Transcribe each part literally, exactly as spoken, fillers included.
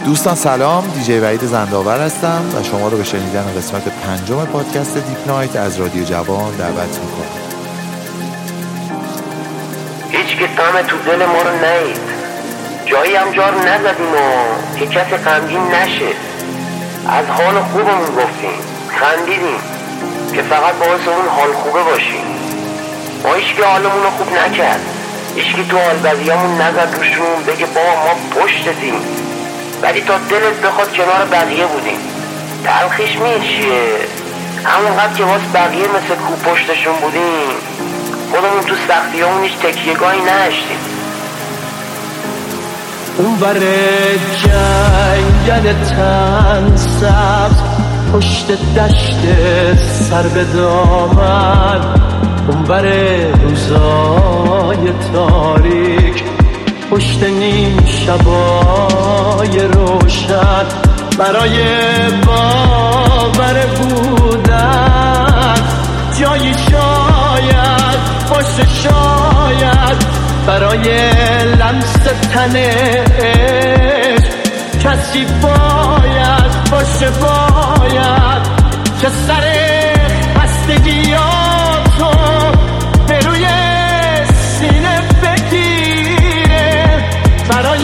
دوستان سلام، دیجی وحید زندآور هستم و شما رو به شنیدن قسمت پنجم پادکست دیپ نایت از رادیو جوان دعوت میکنم. هیچ که غم تو دل ما رو نهید، جایی هم جار نزدیم و که کسی غمگین نشه. از حال خوبمون گفتیم، خندیدیم که فقط باعث اون حال خوبه باشیم. ما هیچ که حالمون رو خوب نکرد، هیچ که تو حال بدیامون نزد روشون بگه بابا ما پشتتیم، ولی تا دلت بخواد کنار بقیه بودیم. تلخیش میشیه همونقدر که واسه بقیه مثل کو پشتشون بودیم، خودمون تو سختی همون هیچ تکیهگاهی نداشتیم. اون بر جنگل تن سبز پشت دشت سر به دامن، اون بر روزای تاریک پشت نیم شبای روشن، برای باور بودن جایی شاید باشه، شاید برای لمس تن عشق کسی باید باشه، باید که سر خستگیاتو به روی سینه بگیره، برای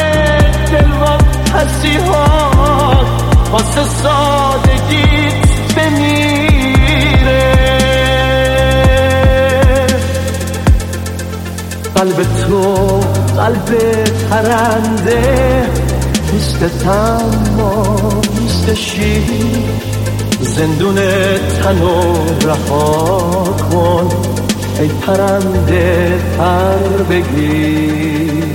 دلواپسی ها واسه سادگیت بمیره. قلب تو قلب پرنده نیست، تما نیست شیر، زندون تنو رها کن ای پرنده پر بگیر.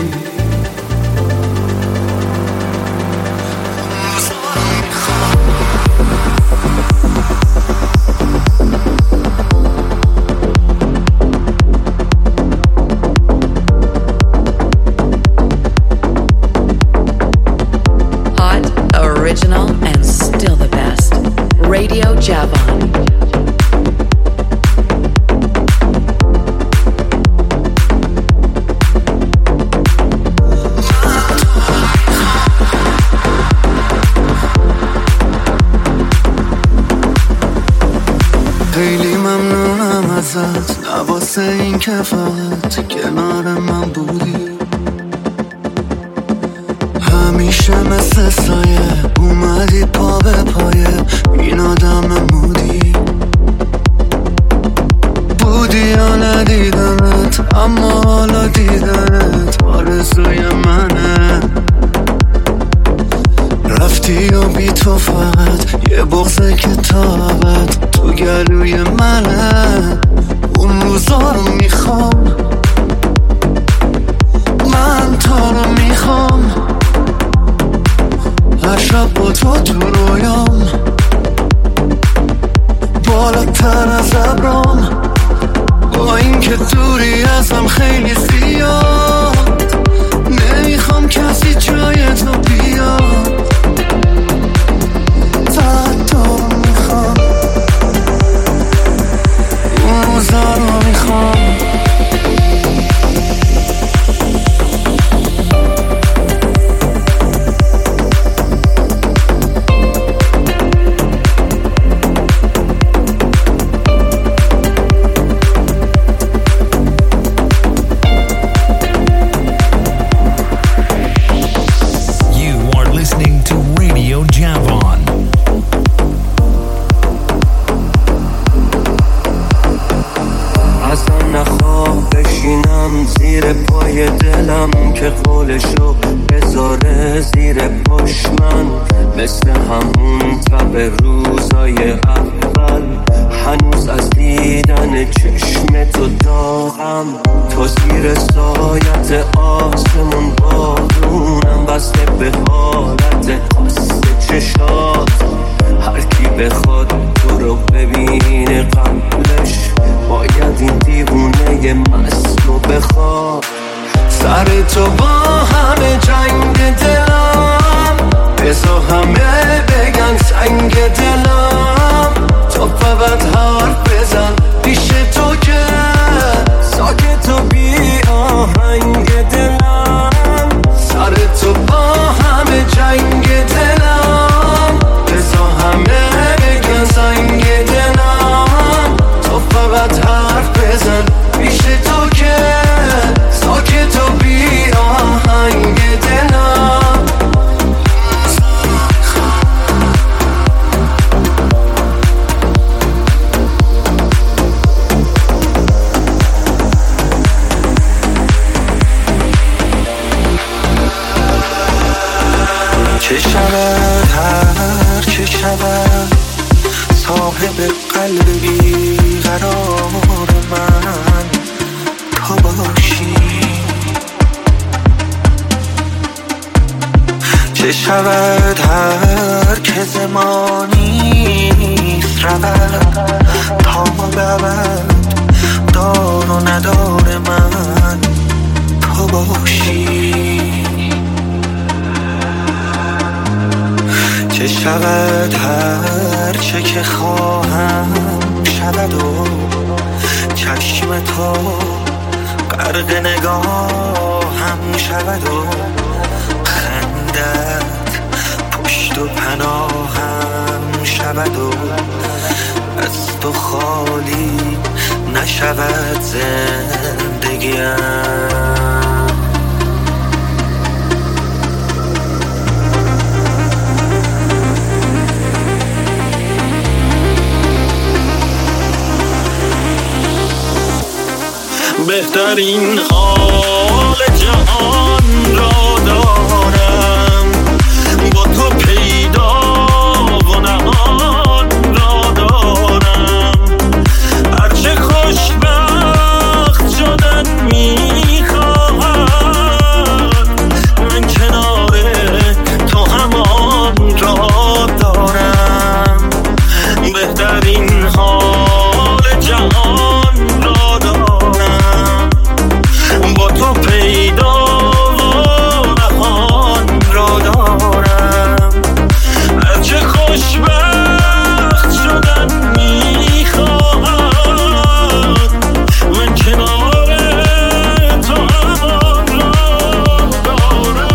Original and still the best. Radio Javon. خیلی ممنونم ازت، واسه این که فقط کنار من بودی، همیشه مثل سایه اومدی پا به پایه این آدم مودی. بودی یا ندیدمت، اما حالا دیدنت آرزوی منه. رفتی و بی تو فقط یه بغضه که تا ابد تو گلوی منه. اون روزا رو میخوام، من تو رو میخوام، هر شب با تو تو رویام، بالاتر از ابرام، با این که دوری ازم خیلی زیاد، نمیخوام کسی جای تو بیاد. فقط تو رو میخوام، اون روزا رو میخوام. زیر پای دلم که قولشو بذاره زیر پاش من، مثل همون تب روزای اول، هنوز از دیدن چشم تو داغم. تو زیر سایت آسمون بارونم، بسته به حالت خاص چشات، هر کی بخواد تو رو ببینه قبلش باید این دیوونه مست رو بخواد. سر تو با همه جنگ دلم، بزا همه بگن سنگ دلم، تو فقط حرف بزن پیش تو که ساکت و بی آهنگ دلم. سر تو با همه جنگ شود هر که شود صاحب قلب بیقرار من تو باشی. چه شود هر که زمانیست رود تا بود دار و ندار من تو باشی. چه شود هر چه که خواهم شود و چشم تو غرق نگاهم شود و خندت پشت و پناهم شود و از تو خالی نشود زندگیم. بهترین حال جهان را دارم با تو پیدا و نهان را دارم. هرچه خوشبخت شدن میخواهم من کنار تو همان را دارم. بهترین حال جهان را دارم با تو پیدا و نهان را دارم. هرچه خوشبخت شدن میخواهم من کنار تو همان را دارم.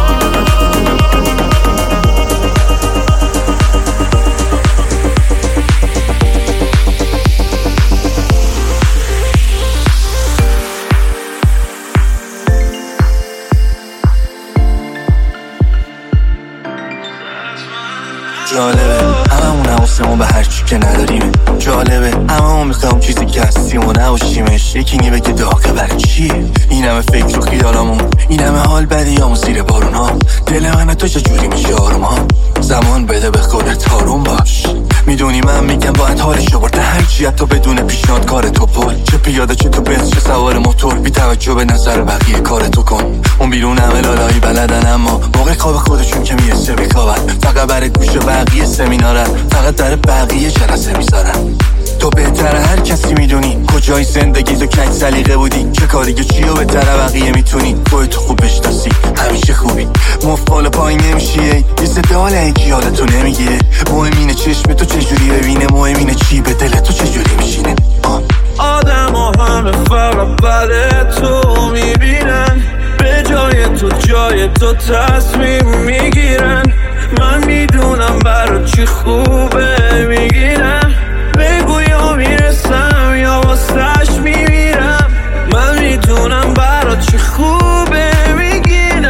جالبه هممون حواسمون به هرچی که نداریم. جالبه هممون میخوام چیزی که هستیم و نباشیمش. یکی نی بگه داغه برای چیه این همه فکر و خیالامون، این همه حال بدیامون زیر بارون ها. دل من تو چجوری میشه آروم ها؟ زمان بده به خودت آروم باش. میدونی من میگم باید حالشو برده هرچی حتی بدون پیشنهاد کار تو پل. چه پیاده چه تو بنز چه سوار موتور بی توجه به نظر بقیه کار تو کن. اون بیرون همه لالایی بلدن اما موقع خواب خودشون که میرسه میخوابن. فقط برای گوش بقیه سمینارن، فقط در بقیه جلسه میذارن. تو بهتره هر کسی میدونی کجای زندگی تو کج سلیقه بودی. چه کاریگه چیو بهتره بقیه میتونی خودتو خوب بشناسی همیشه خوبی. مفال پایین نمیشی یه صدال اینکی حالتو نمیگیره. مهم اینه چشم تو چجوری ببینه، مهم اینه چی به دل تو چجوری میشینه. آدم ها همه فقط بده تو میبینن، به جای تو جای تو تصمیم میگیرن. من میدونم برا چی خوبه میگیرم، بگو یا میرسم یا واسش میمیرم. من میدونم برا چی خوبه میگیرم.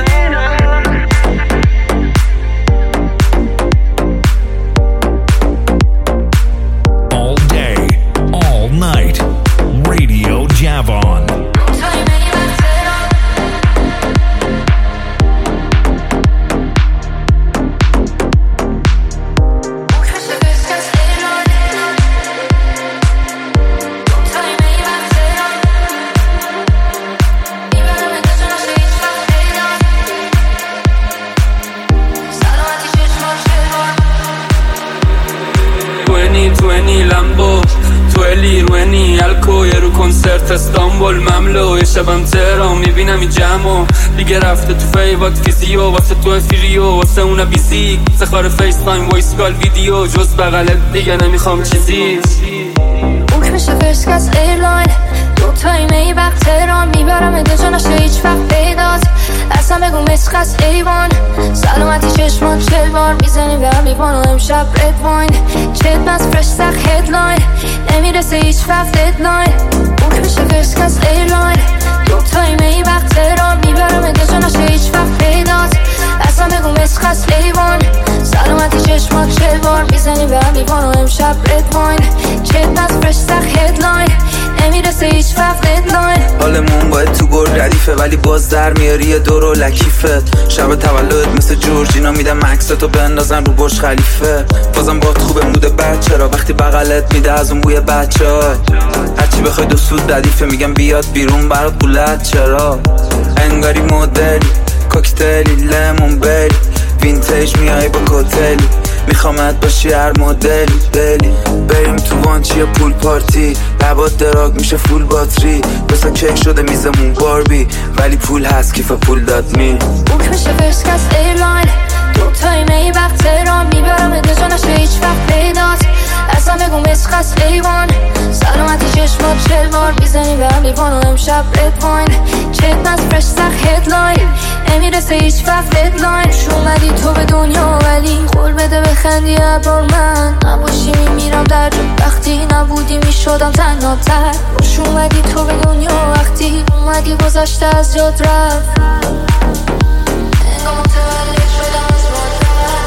All day, all night, Radio Javon. رو کنسرت استانبول مملو، یه شبم تهران میبینم این جمعو دیگه رفته تو فیوات فیزیو، واسه تو افیریو واسه اونا بیزیک سخار فیس تایم وایس کال ویدیو، جز بغلت دیگه نمیخوام چیزی. بوک میشه فرست کلاس ایرلاین، دو تایی می وقت تهران میبرم ادجا نشه هیچ وقت پیدات. اصلا بگو مسخص ایوان سلامتی چشمان چل بار میزنی و میوان و امشب رد واین چت بس فرش سخ هدلاین نمیرسه هیچ وقت ددلاین. بوک میشه فرست کلاس ایرلاین، دو تایی می وقت تهران میبرم ادجا نشه هیچ وقت پیدات. اصلا بگو مسخص ایوان سلامتی چشمان چل بار میزنی و میوان و امشب رد واین چت بس فرش سخ هدلاین نمیرسه هیچ وقت ددلاین. حالمون باید تو گل ردیفه و ولی باز در میاری یه دور و لکیفت. شب تولدت مثل جورجینا میدم عکستو بندازن رو برج خلیفه. بازم باهات خوبه مود بچه را وقتی بغلت میده از اون بوی بچه ها. هرچی بخوای دو سود ردیفه میگم بیاد بیرون برات قولت چرا. انگاری مدلی کوکتلی لیمون بری وینتیج میای با کوتلی. میخوامت باشی هر مدلی دلی. بریم تو وانچی پول پارتی لبات دراگ میشه فول باتری. بسا کیک شده میزمون باربی ولی پول هست کیف پول داد می. بوک میشه فرسکس ایرلاین دو تای می وقت تهران میبرم ادجا نشه هیچ وقت پیدات. اصلا بگو مسخص ایوان سلامتی چشمات چلوار میزنی به هم لیوان و امشب رد واین. چتمت فرش سخ هدلاین نمیرسه هیچ وقت ددلاین. اومدی تو به دنیا ولی خول بده بخندی ابرار من نباشی میمیرم در جو. وقتی نبودی میشدم تنها تر. خوش اومدی تو به دنیا وقتی اومدی گذشته از جاد رفت. انگاه متولد شدم از مادر.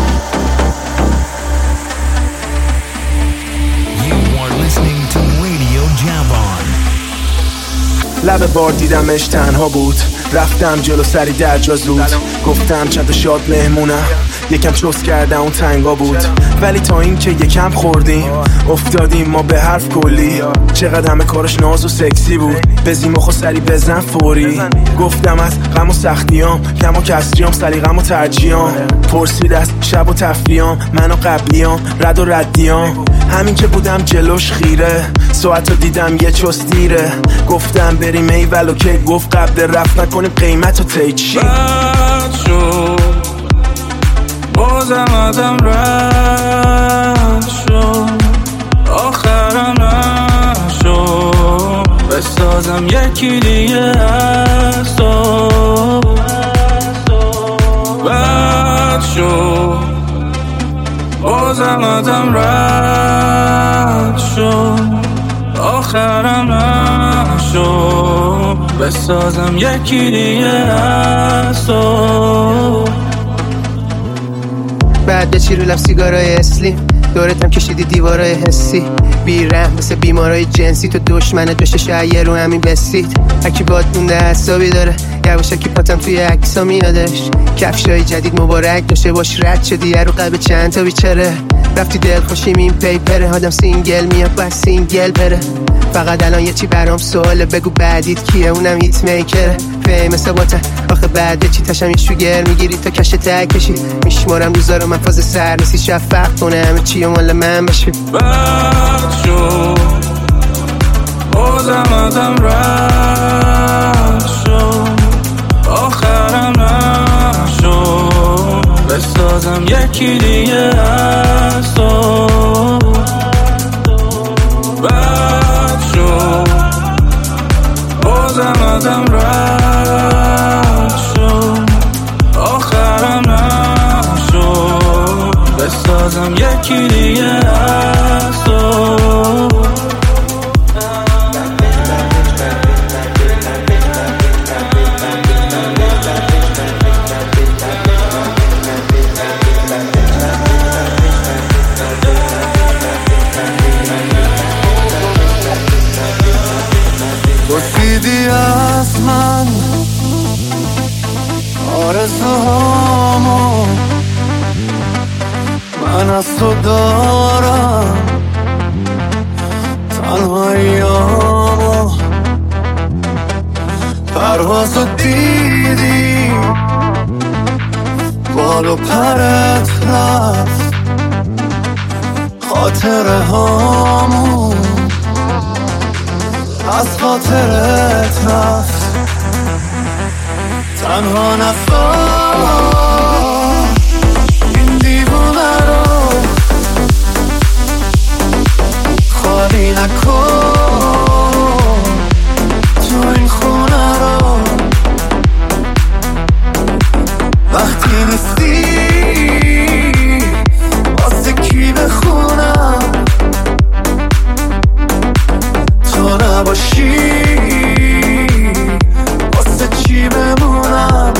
You are listening to Radio Javon. لب بار دیدمش تنها بود رفتم جلو سری در جا زود. گفتم چند تا شاد مهمونم یکم چوس کردم اون تنگا بود. ولی تا این که یکم خوردیم افتادیم ما به حرف کلی. چقدر همه کارش ناز و سکسی بود. بزیم و سری بزن فوری. گفتم از غم و سختیام کم و کسریام سلیقم و ترجیام. پرسید از شب و تفریام من و قبلیام رد و ردیام. همین که بودم جلوش خیره ساعت رو دیدم یه چوس دیره. گفتم بریم ایول و که گفت قبل رفت نکنیم قیمت و تیچی. بد شد بازم آدم رد شد آخرم نشد. بسازم یکی دیگه از تو. بد شد بازم آدم رد شد آخرم نشد. بسازم یکی دیگه از تو. بعد به چی رو لب سیگارای اسلیم دورتم کشیدی دیوارای حسی. بیرحم مثل بیمارای جنسی تو دشمنت بشه شاید رو همین بسید. هرکی باد مونده حسابی داره یواشکی پاتم توی عکسا میادش. کفشای جدید مبارک داشته باش رد شدی رو قلب چند تا بیچاره. رفتی دل خوشیم این پیپره آدم سینگل میاد باید سینگل بره. فقط الان یه چی برام سواله بگو بعدیت کیه اونم هیت میکره. فیمس باته آخه بعده چی تشم یه شوگر میگیری تا کش تک کشی. میشمارم روزا رو من فاز سر نیستی شفق کنه همه چی و مال من باشی. بد شد بازم آدم رد شد آخرم نشد. بسازم یکی دیگه از تو. بد شد بازم آدم رد شد آخرم نشد. بسازم یکی دیگه از تو. پرسیدی از من آرزوهامو من از تو دارم تنهاییامو. پروازو دیدی بال و پرت رفت خاطره هامو از خاطرت رفت. تنها نفر این دیوونه رو خالی نکن تو این خونه رو. وقتی نیستی واسه کی بخونم تو نباشی واسه چی بمونم.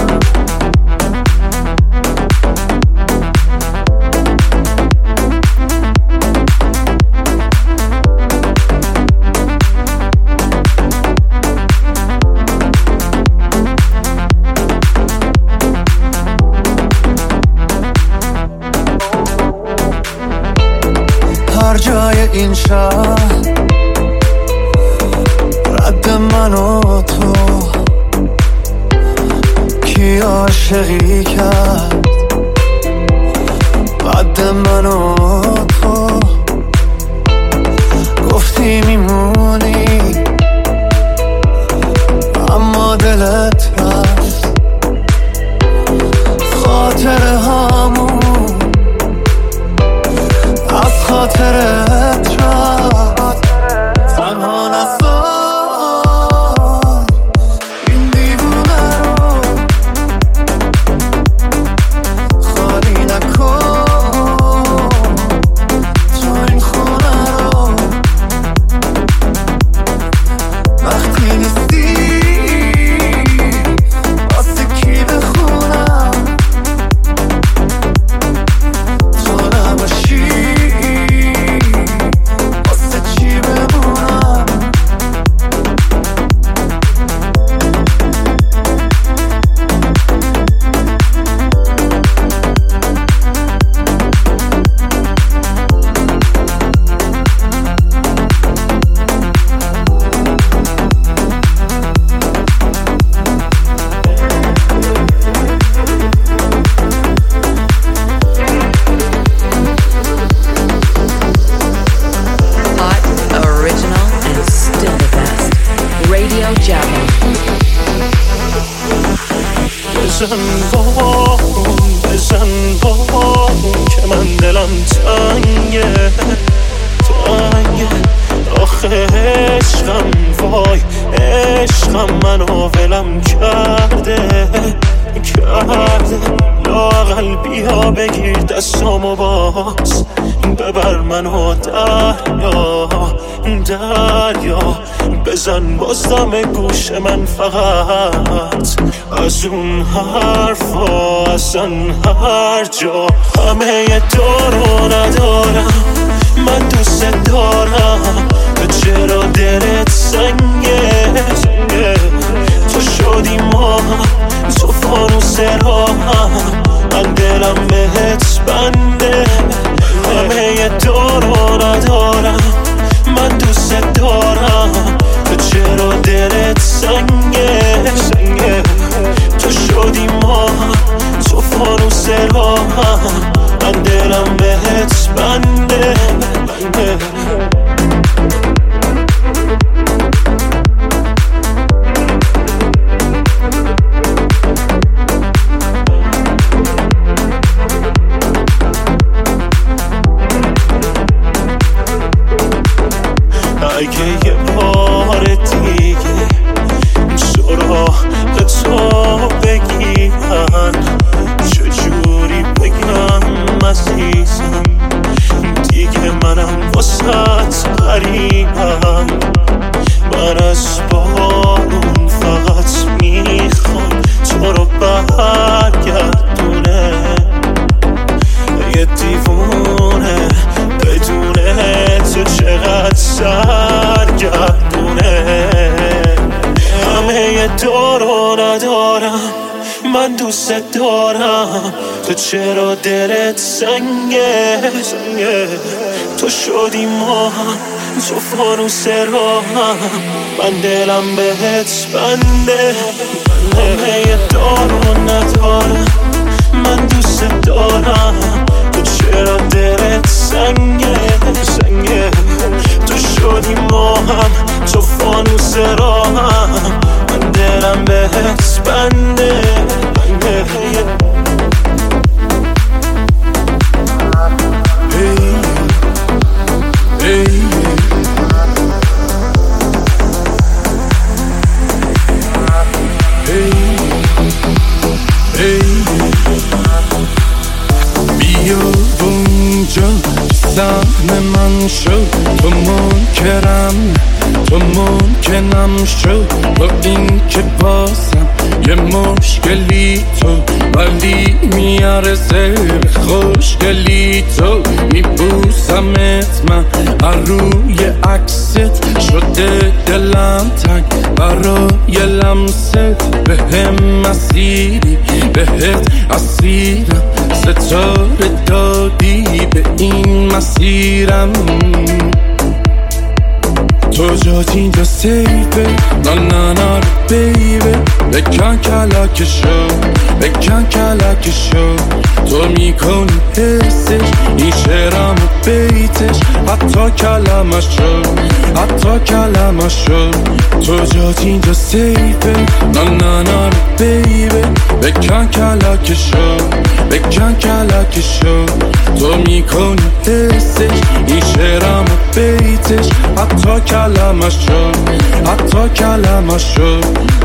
این شهر رد من و تو کی عاشقی کرد قد من و تو گفتی میمونی اما دلت رفت خاطر همون از خاطرت رفت تنها نذار این دیوونه رو خالی نکن تو این خونه رو وقتی نیستی واسه کی بخونم تو نباشی واسه چی بمونم Hot, original, and still the best. Radio Java. بزن بارون بزن بارون که من دلم تنگه تنگه آخه عشقم وای عشقم منو ولم کرده کرده لااقل بیا بگیر دستامو باز ببر منو دریا دریا بزن باز دم گوش من فقط از اون حرفا اصلا هر جا همه دارو ندارم من دوست دارم تو چرا دلت سنگه سنگه تو شدی ما تو فانوس راهم من دلم بهت بنده همه دارو ندارم من دوست دارم تو چرا دلت سنگه سنگه تو شدی ما تو فانوس راهم من دلم بهت بنده بنده اگه یه بار دیگه سراغ تو بگیرن چجوری بگم عزیزم دیگه منم واسط غریبم من از بارون فقط میخوام تو رو برگردونه یه دیوونه بدونه تو چقدر سرگردونه همه دارو ندارم من دوست دارم تو چرا دلت سنگه سنگه تو شدی ما تو فانوس راهم من دلم بهت بنده همه دارو ندارم من دوست دارم تو چرا دلت سنگه سنگه تو شدی ما هم تو فانوس راهم من دلم بهت بنده بنده بیا اونجا سهم من شد تو منکرم تو ممکنم شد با این که بازم یه مشکلی تو ولی میارزه خوشگلی تو میبوسمت من روی عکست شده دلم تنگ برای لمست به هم مسیری بهت اسیرم ستاره دادی به این مسیرم تو جات اینجا سیفه نه نه نه بیبه بکن کلکشو بکن کلکشو تو میکنی حسش این شعرم و بیتش حتی کلمشو حتی کلمشو تو جات اینجا سیفه نه نه نه بیبه بکن کلکشو بکن کلکشو تو میکنی حسش این شعرم و بیتش حتی کلمشو حتی کلمشو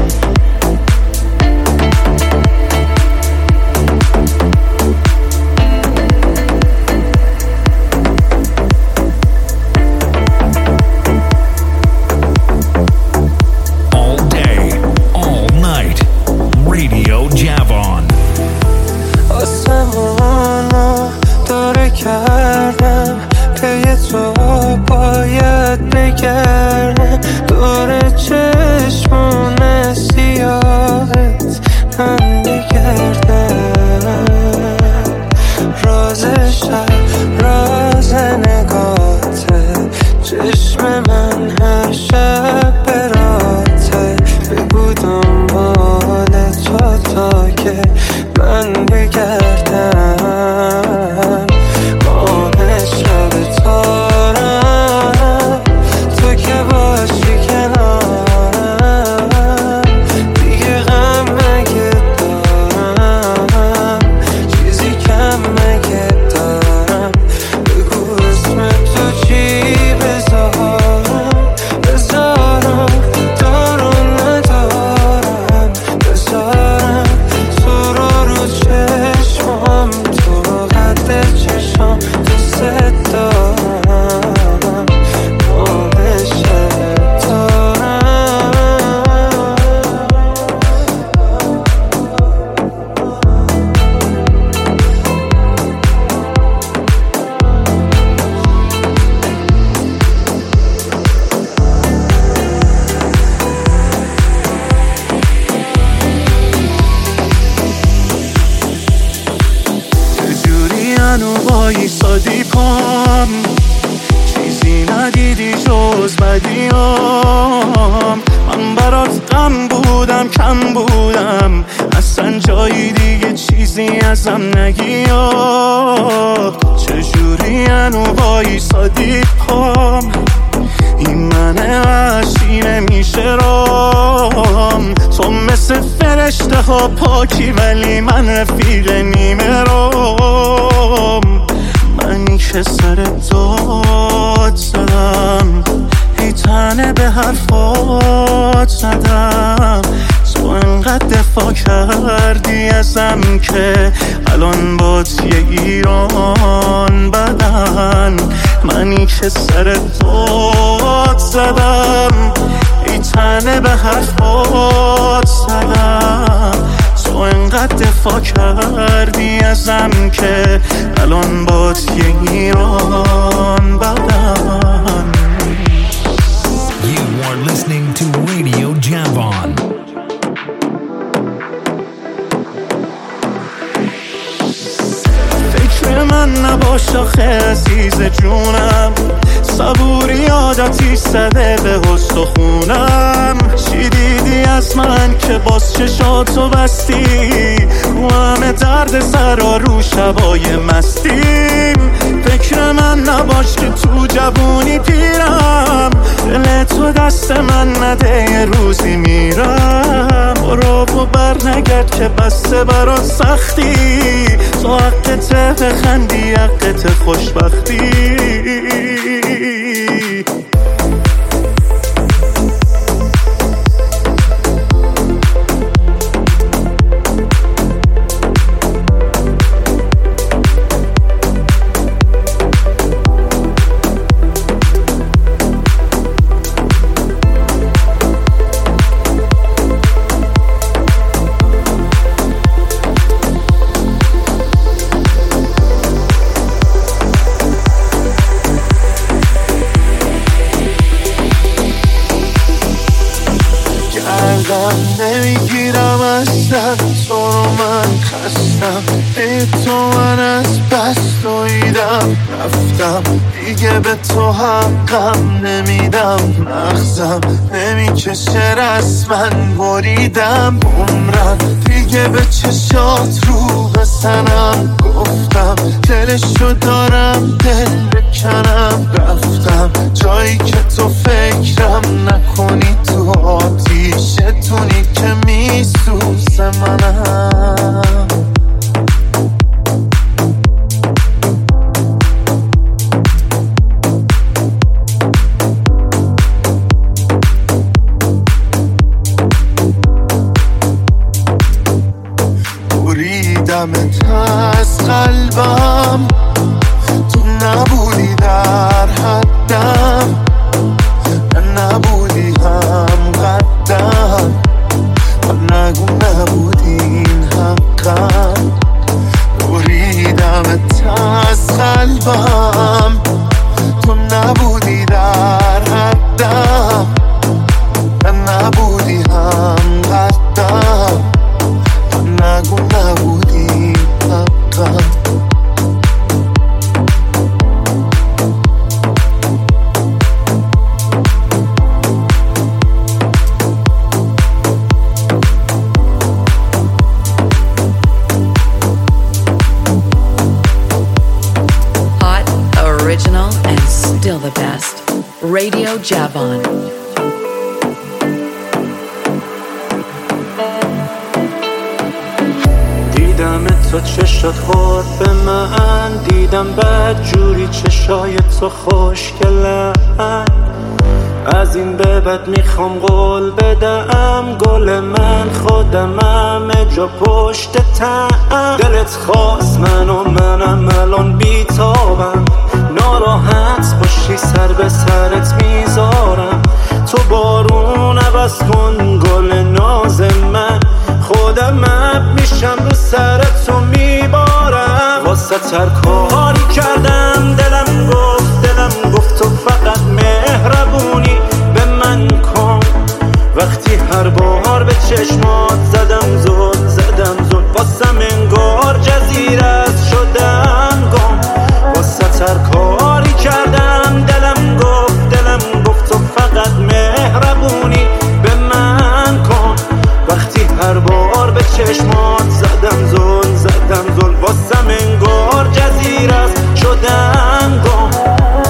پاکی ولی من رفیق نیمه روم منی که سر داد زدم هی تنه به حرفات زدم تو انقدر دفاع کردی ازم که الان باد یه ایران بدن منی که سر داد زدم هی تنه به حرفات زدم تو انقدر دفاع کردی ازم که الان باد یه ایران بدن. You are listening to Radio Javon. فکر من نباش آخه عزیز جونم صبوری عادتی زده به حس و خونم چی دیدی از من که باز چشاتو بستی رو همه درد سرا رو شبای مستیم فکر من نباش که تو جوونی پیرم دل تو دست من نده یه روزی میرم برو و بر نگرد که بسته برات سختی تو حقته بخندی حقته خوشبختی نمیگیرم اصلا تو رو من خستم ای تو من از بس دویدم رفتم دیگه به تو حقم نمیدم، مغزم نمیکشه رسمن بریدم عمرم دیگه به چشات رو بسنم، گفتم دلشو دارم دل بکنم، رفتم جایی که تو فکرم نکنی، تو آتیشتونی که میسوزه منم. بریدمت از قلبم، تو نبودی در حدم، نبودی هم قدم، نگو نبودی این حقم. بریدمت از قلبم، تو نبودی در حدم، نبودی هم قدم، نگو نبودی حقم. Hot, original, and still the best. Radio Javon. دیدم تو چشات خورد به من، دیدم بد جوری چشای تو خوشگلن، از این به بعد میخوام قول بدم، گل من خودم همه جا پشت تن، دلت خواست من و منم الان بیتابم، ناراحت باشی سر به سرت میذارم، تو بارون عوض کن گل ناز من، خودم اب میشم رو سرتو میبارم، واسه تر کاری کردم دلم گفت دلم گفت تو فقط مهربونی به من کن، وقتی هر بار به چشمات زدم زل زدم زل، واسم انگار جزیره است شدم گم، واسه تر کاری کردم دلم گفت دلم گفت تو فقط مهربونی به من کن، وقتی هر بار به چشمات زدم زل زدم زل، واسم انگار جزیره است شدم گم.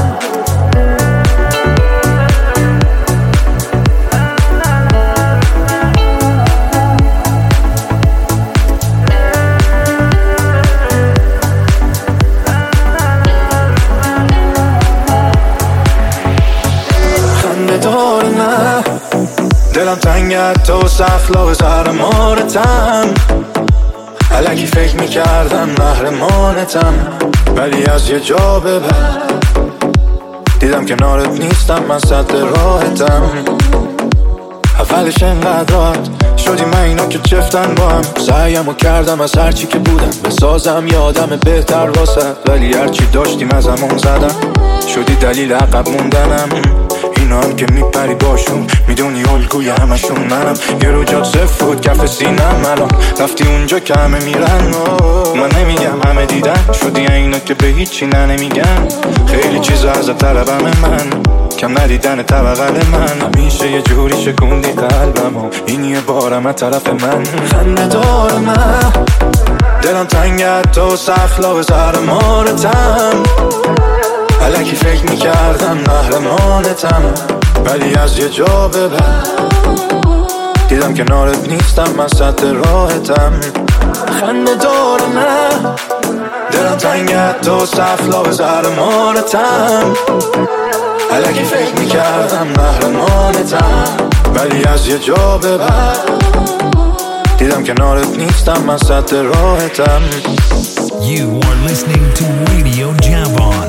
خنده دار نه دلم تنگت تو سخلا به سر مارتم، الکی فکر میکردم محرمانتم، ولی از یه جا به بعد دیدم کنارت نیستم، من سد راحتم، اولش انقدر راحت شدی من اینا که چفتن با هم، سعیمو کردم از هرچی که بودم بسازم یادم بهتر واسد، ولی هرچی داشتیم از همون زدم، شدی دلیل عقب موندنم، اینا هم که میپری باشون میدونی الگوی همشون منم، یه رو جات صفر بود کف سینم، الان رفتی اونجا که همه میرن، من نمیگم همه دیدن، شدی اینا که به هیچی نه نمیگن، خیلی چیزا از طلبم من، کم ندیدن طبقل من، همیشه یه جوری شکوندی قلبم و این یه بارم از طرف من. خنده دار من دلم تنگت تو سخلا به سر مارتم، الکی فکر میکردم محرمانتم، ولی از یه جا به بعد دیدم کنارت نیستم، من سد راحتم. خنده دار من دلم تنگت تو سخلا به سر مارتم، الکی فکر میکردم محرمانتم، ولی از یه جا به بعد دیدم کنارت نیستم، من سد راحتم. You are listening to Radio Javon.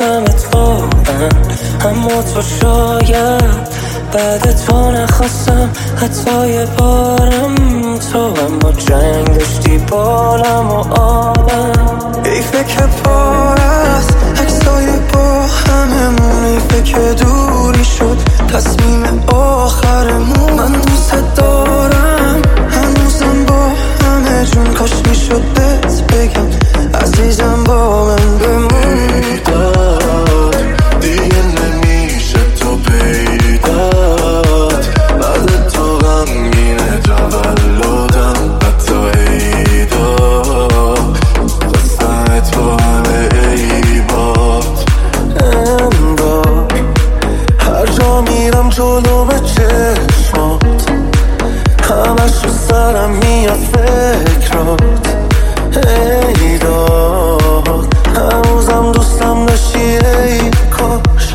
میخواستمت واقعا، اما تو شاید بعد تو نخواستم حتی یه بارم. تو اما جنگ داشتی بالم و آبم. حیفه که پار است عکسای با هممون، حیفه که دوری شد تصمیم آخرمون. من دوست دارم هنوزم با همه جون، کاش میشد بهت بگم عزیزم با من بمون. بیداد دیگه نمیشه تو پیداد، بعد تو غمگینه تولدم حتی عیدا، خواستمت با همه عیبات. انگار هر جا میرم جلو به چشمات، همش رو سرم میاد فکرات. ای داد هنوزم دوستم داشتی ای کاش.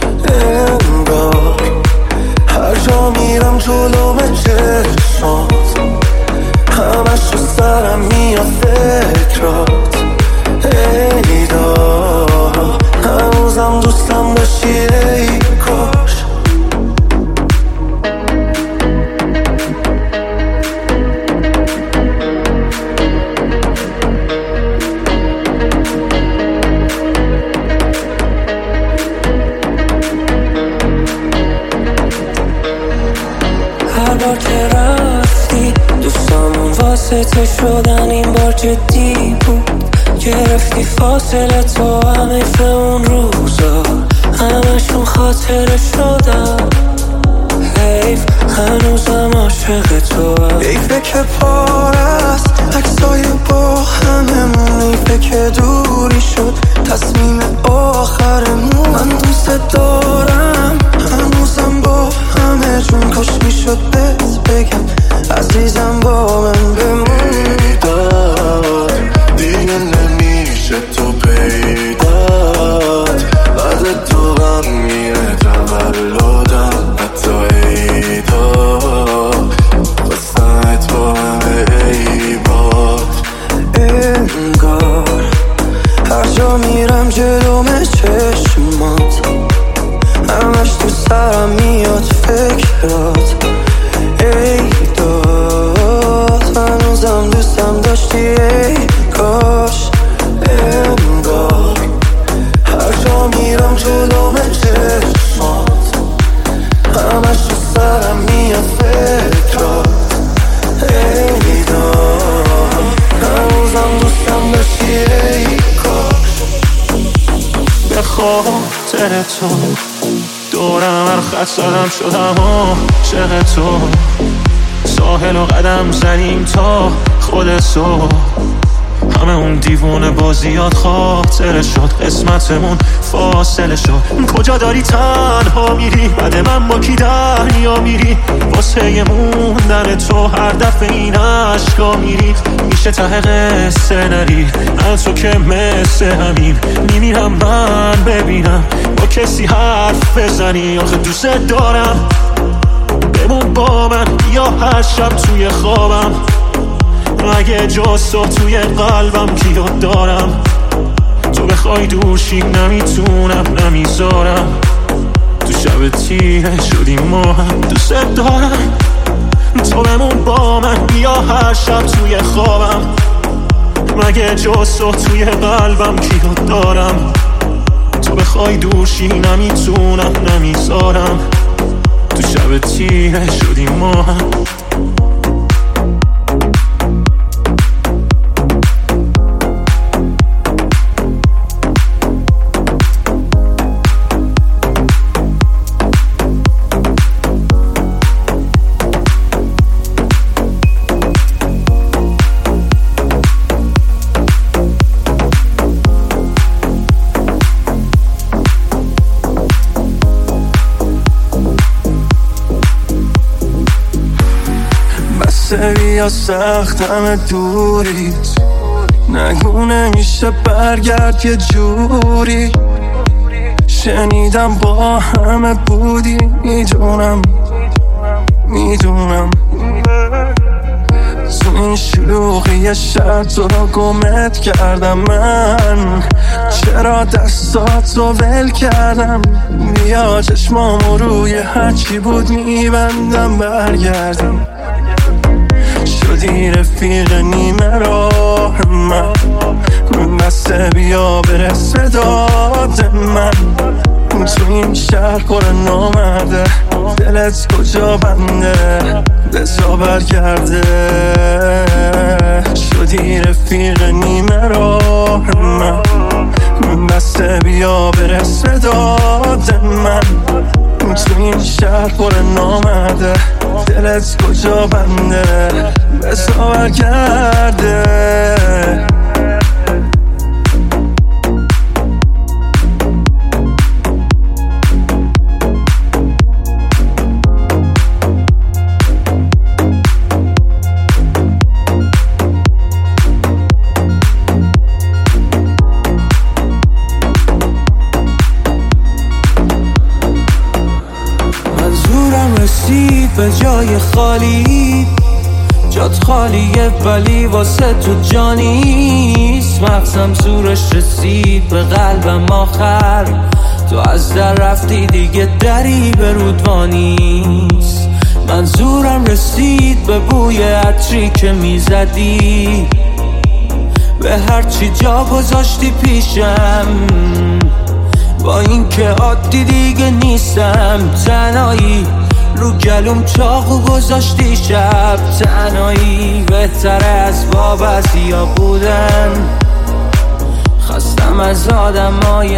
انگار هر جا میرم جلو به چشمات، همش رو سرم میاد فکرات. ای داد هنوزم دوستم داشتی ای کاش. هر بار که رفتی دوستامون واسطه شدن، این بار جدی بود. گرفتی فاصله تو هم حیف اون روزا، همشون خاطره شدن. حیف هنوزم عاشق تو هم. حیفه که پار است عکسای با هممون، حیفه که دوری شد تصمیم آخرمون. من دوست دارم هنوزم با همه جون، کاش میشد بهت بگم عزیزم با من بمون. بیداد دیگه نمیشه تو پیداد، بعد تو غمگینه تولدم حتی عیدا، خواستمت با همه عیبات. انگار هر جا میرم جلوم چشمات، همش تو سرم میاد فکرات. ای داد هنوزم دوستم داشتی ای کاش. انگار هر جا میرم جلوم چشمات، همش تو سرم میاد فکرات. ای داد هنوزم دوستم داشتی ای کاش. به خاطر تو دورم هر خط زدم شدم عاشق تو، ساحل و قدم زنیم تا خودتو. همه اون دیوونه بازیات خاطره شد، قسمتمون فاصله شد. کجا داری تنها میری، بعد من با کی دریا میری؟ واسه موندن تو هر دفعه این عشقا میری. میشه ته قصه نری از تو که مثل همین میمیرم من ببینم با کسی حرف بزنی. آخه دوست دارم بمون با من یا هر شب توی خوابم، اگه جز تو توی قلبم کیو دارم. تو بخوای دوشی نمیتونم نمیذارم، تو شب تیره شدیم ما هم. دوست دارم تو بمون با من یا هر شب توی خوابم، مگه جز تو توی قلبم کیو دارم. تو بخوای دوشی نمیتونم نمیذارم، تو شب تیره شدیم ما هم. بیا سخت همه دوریت، نگو نمیشه برگرد یه جوری. شنیدم با همه بودی، میدونم میدونم تو این شلوغی شب تو رو گمت کردم من، چرا دستاتو ول کردم؟ بیا چشمامو روی هرچی بود میبندم برگردیم، شدی رفیق نیمه راه من، بسته بیا برس به داد من. تو این شهر پر نامرده، دلت کجا بنده بزا برگرده، شدی رفیق نیمه راه من، بسته بیا برس به داد من. تو این شهر پر نامرده، دلت کجا بنده بزا برگرده. به جای خالی جات خالیه ولی واسه تو جانیست، مغزم زورش رسید به قلبم آخر، تو از در رفتی دیگه دری به رودوانیست. من زورم رسید به بوی عطری که میزدی، به هرچی جا گذاشتی پیشم، با این که عادی دیگه نیستم. تنهایی رو گلوم چاقو گذاشتی شب، تنهایی بهتره از وابستیا بودن. خستم از آدمای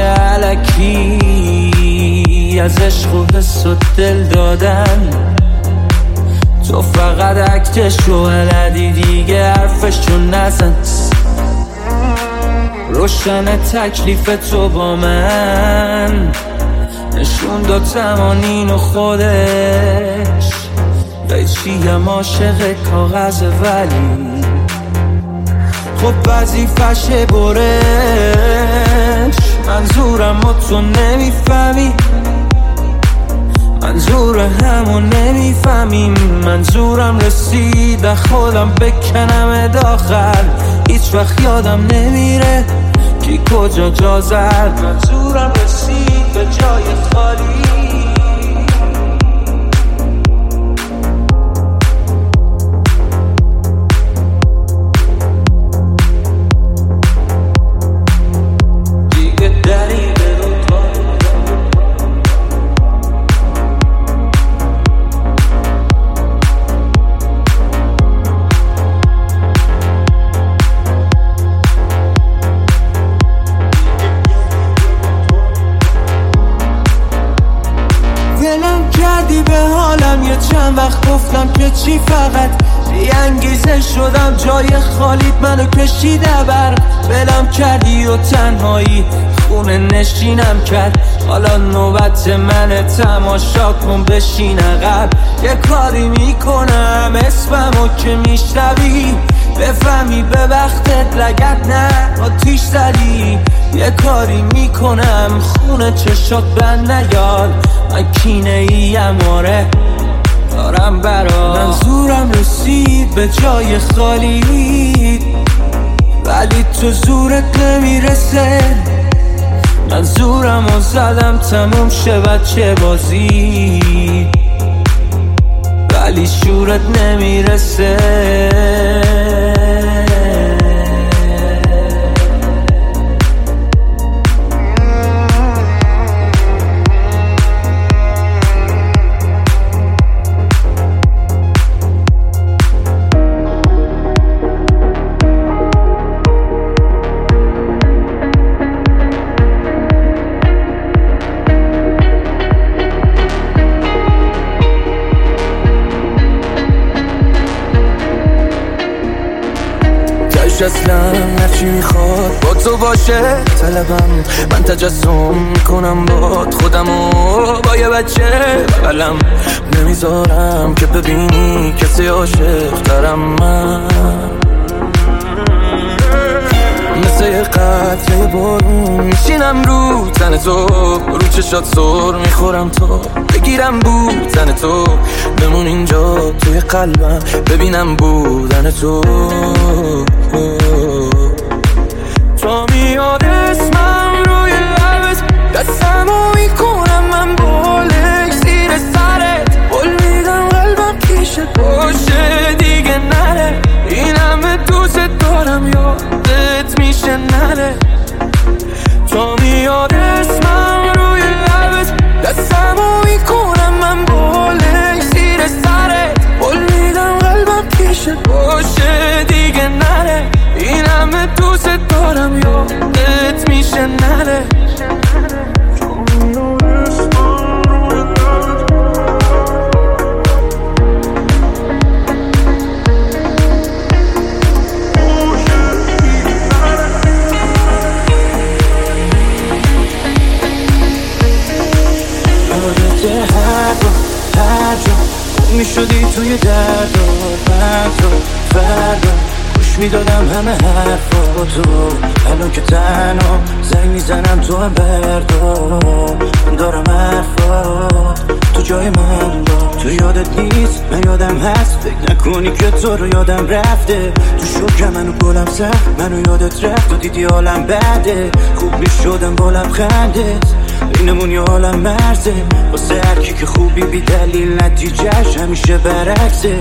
الکی، از عشق و حس و دل دادن. تو فقط اکتشو بلدی دیگه حرفشو نزن، روشن تکلیف تو با من، نشون داد زمانین و خودش. قیچیم عاشق کاغذ ولی خب وظیفشه برش. منظورم و تو نمیفهمی، منظور همون نمیفهمیم. منظورم رسید خودم بکنم داخل، هیچ وقت یادم نمیره کی کجا جا زد. منظورم رسید به جای خالی، دیگه دری به رو به حالم یه چند وقت گفتم که چی، فقط بی انگیزه شدم جای خالیت منو کشیده بر بلم کردی و تنهایی خونه نشینم کرد. حالا نوبت منه تماشا کن بشین عقب، یه کاری میکنم اسممو که میشنوی بفهمی به وقتت لگت نه آتیش زدی. یه کاری میکنم خونه چشات بند نیاد، من کینه ایم آره دارم برا. منظورم رسید به جای خالی ولی تو زورت نمیرسه. منظورم رو زدم تموم شه بچه بازی ولی شورت نمیرسه. اصلا هرچی میخواد با تو باشه طلبم، من تجسم میکنم باد خودمو با یه بچه بغلم، نمیذارم که ببینی کسی عاشق ترم. من مثل یه قطره بارون میشینم رو تن تو، رو چشات سر میخورم تو، بگیرم بودن تو، بمون اینجا توی قلبم ببینم بودن تو. تا میاد اسمم روی لبت، دستمو میکنم من بالک زیر سرت، بول میدم قلبم پیشت باشه دیگه نره، این همه دوست دارم یادت میشه نره. تا میاد اسمم روی لبت، دستمو میکنم من بالک زیر سرت، بول میدم قلبم پیشت باشه دیگه نره، این همه دوست دارم یادت میشه نره. میشدی توی درد و بند و فردا گوش میدادم همه حرفاتو، الان که تنها زنگ میزنم تو هم بردا، من دارم حرفات تو جای من با تو یادت نیست من یادم هست، فکر نکنی که تو رو یادم رفته، تو شکر منو گلم سخت منو یادت رفت و دیدی حالم بده، خوب میشدم با لبخندت اینمون یه عالم مرزه، واسه هرکی که خوبی بی دلیل نتیجهش همیشه برعکسه.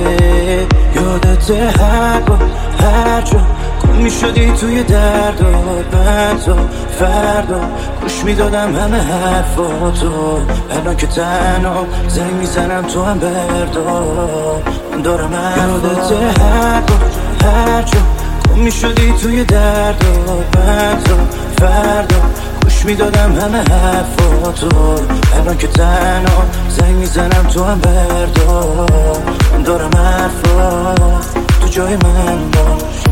یادت هر با هر جا گم میشدی توی درد و بند و فردا گوش میدادم همه حرفاتو، الان که تنها زنگ میزنم تو هم بردا، من دارم یادت هر با هر جا گم میشدی توی درد و بند و فردا گوش میدادم همه حرفاتو، الان که تنها زنگ میزنم تو هم بردا، من دارم حرفات تو جای من باش.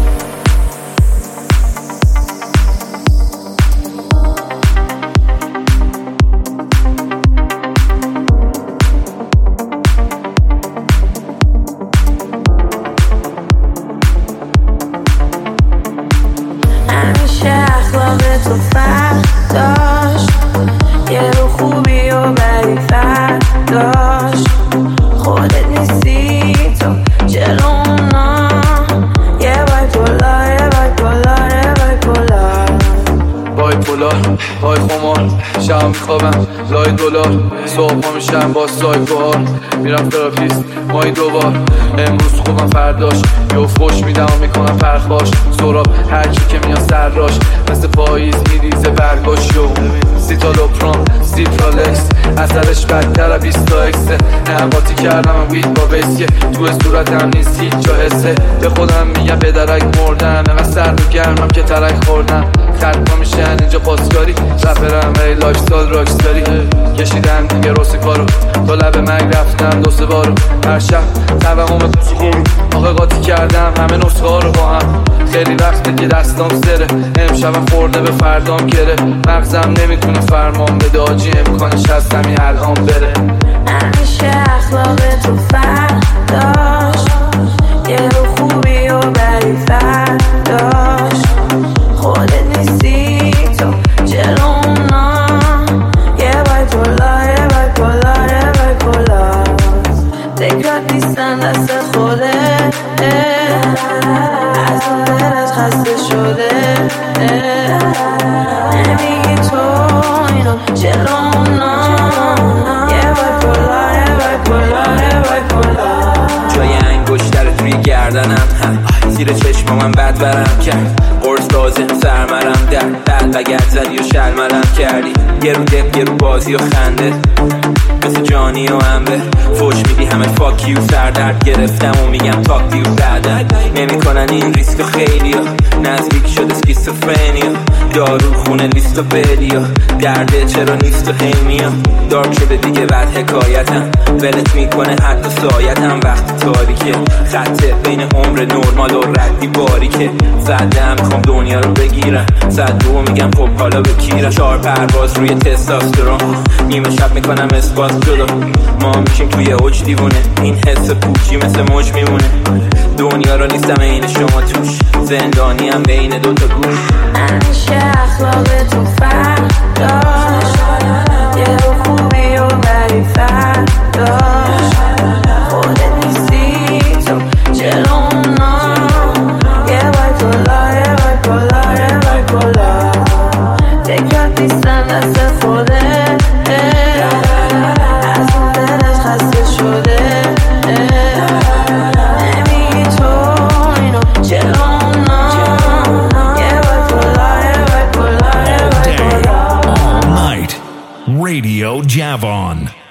همیشه اخلاق تو فرق داشت، یه رو خوبی و بدی فرق داشت، خودت نیستی تو جلونا، یه بایپولار یه بایپولار یه بایپولار بایپولار های خمار، شب میخوابم لای دلار، صبح ها میشم با سایکوار، میرم تراپیست مایی دوبار، امروز خوبم فرداش یه فوش میدم و میکنم پرخاش، سراب هرچی که میان سر راش، مثل پاییز میریزه برگاش، و سیتالوپرام سیترالکس اثرش بدتر بیستا اکسه، نقاطی کردم وید با بیسکه تو صورتم نیست هیچ جا حسه، به خودم میگم به درک مردم، انقدر سرد و گرمم که ترک خوردم، خرد میشن اینجا پاسکاری، رپرم ولی لایف استایل راکستاری، کشیدم دیگه روز کارو، تا لب مرگ رفتم دو سه بارو، هر شب توهم سخورو، آخه قاطی کردم همه نسخه ها رو با هم، خیلی وقته که دستام سره، امشبم خورده به فردام گره، مغزم نمیتونه فرمان بده آجی، امکانش هست همین الان بره. همیشه اخلاق تو فرق داشت، یه رو خوبی و بدی فرق داشت، خودت نیستی تو جلونا، یه بایپولار یه بایپولار یه بایپولار، تکرات نیستن دست خوده، از اون دلت خسته شده، نمیگی تو اینو جلونا، یه بایپولار یه بایپولار یه بایپولار، جای انگشترت روی گردنم، زیر چشمام بد برم کرد، قرص لازم سرمرم در دل بگرد زدی و شلمرم کردی، یه رو دق یه رو بازی و خنده، مثل جانی و امبر فوش میدی همه فاکی و سردرد گرفتم و میگم تاکتی و بعدن نمی کنن این ریسک خیلی ها، نزدیک شده اسکیزوفرنیا، دارو خونه لیست و بدیا، درده چرا نیست و هیمیا، دارک شده دیگه بعد حکایتم، ولت میکنه حتی سایتم، وقت تاریکه خطه بین عمر نرمال و ردی باریکه، زده میخوام دنیا رو بگیرم، زد دو میگم میگم خب حالا به کیرم چهار پرواز روی تستاسترون نیمه شب میکنم اسپاس جلو ما میشیم توی اوج دیوونه این حس پوچی مثل موج میمونه دنیا رو نیستم این شما توش زندانی هم بین دوتا گوش همیشه اخلاق تو فرق داشت یه رو خوبی و بری فرق داشت خودت نیستی تو جلو اونا یه بای کلا یه بای کلا یه بای کلا فکرت نیستم دست خودت از اون دلت خسته شده نمیگی تو اینو جلو اونا یه بای کلا یه بای کلا یه بای کلا All night Radio Javon.